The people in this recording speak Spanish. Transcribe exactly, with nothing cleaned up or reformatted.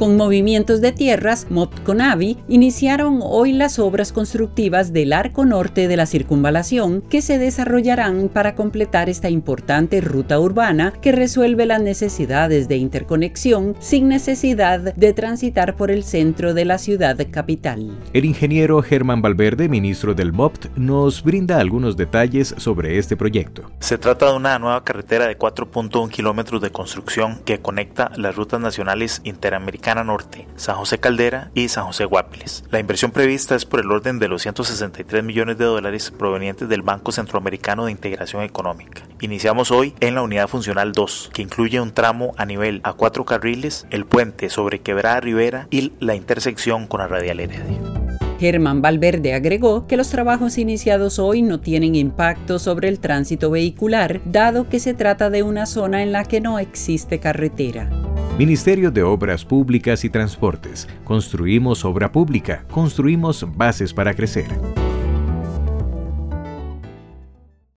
Con movimientos de tierras, MOPCONAVI iniciaron hoy las obras constructivas del arco norte de la circunvalación que se desarrollarán para completar esta importante ruta urbana que resuelve las necesidades de interconexión sin necesidad de transitar por el centro de la ciudad capital. El ingeniero Germán Valverde, ministro del M O P T, nos brinda algunos detalles sobre este proyecto. Se trata de una nueva carretera de cuatro punto uno kilómetros de construcción que conecta las rutas nacionales Interamericana Norte, San José Caldera y San José Guápiles. La inversión prevista es por el orden de los ciento sesenta y tres millones de dólares provenientes del Banco Centroamericano de Integración Económica. Iniciamos hoy en la unidad funcional dos, que incluye un tramo a nivel a cuatro carriles, el puente sobre Quebrada Rivera y la intersección con la Radial Heredia. Germán Valverde agregó que los trabajos iniciados hoy no tienen impacto sobre el tránsito vehicular, dado que se trata de una zona en la que no existe carretera. Ministerio de Obras Públicas y Transportes. Construimos obra pública, construimos bases para crecer.